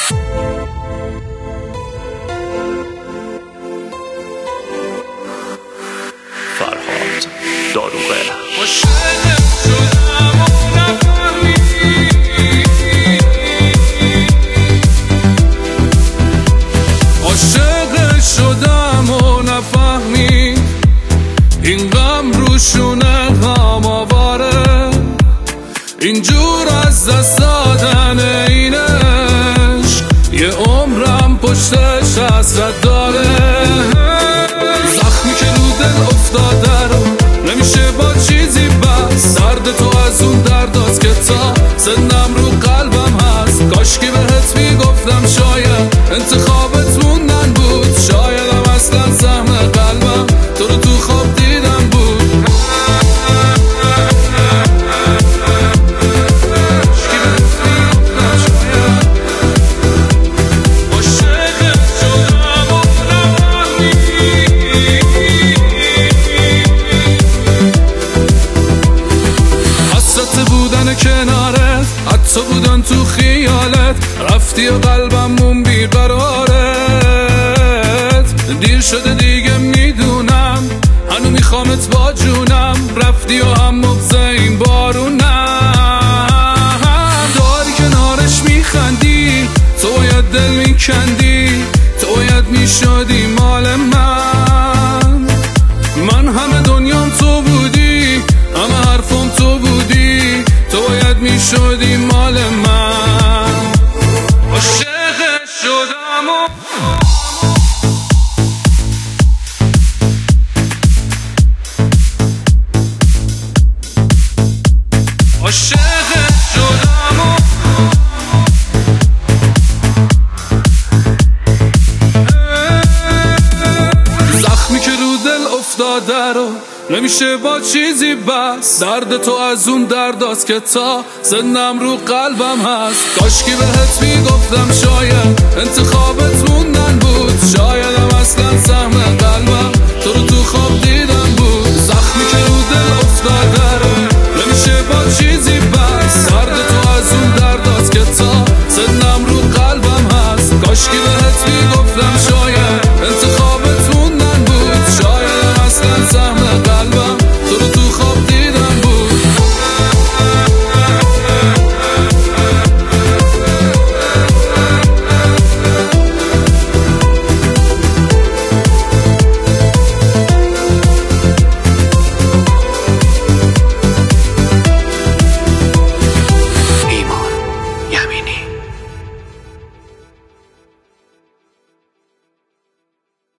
فرهاد داروغه. عاشق شدم و نفهمی این غم روشونه غم آواره، اینجور از دست دادن این عشق یه عمرم پشتش حسرت داره. زخمی که رو دل افتاده رو نمیشه با چیزی بس، درد تو از اون درداست که تا سنم رو قلبم هست. کاشکی بهت میگفتم شاید انتخابت موندن بود، شایدم اصلا سهم قلبم تو رو تو خواب دیدم بود. بودن کنارت حتی بودن تو خیالت، رفتی و قلبمون بیقرارت. دیر شده دیگه میدونم هنو میخوامت با جونم، رفتی و هم مبزه این بارونم. داری کنارش میخندی تو باید دل میکندی، تو باید میشدی مال من. من همه دنیام تو بودی، همه حرفم تو بودی، تو باید میشدی مال من. عاشق شدم و عاشق شدم و زخمی که رو دل افتاده رو نمیشه با چیزی بس، درد تو از اون درداست که تا سنم رو قلبم هست. کاشکی بهت میگفتم شاید انتخابت موندن بود، شایدم اصلا سهم قلبم تو رو تو خواب دیدم بود. زخمی که رو دل افتاده رو نمیشه با چیزی بس، درد تو از اون درداست که تا سنم رو قلبم هست. کاشکی بهت میگفتم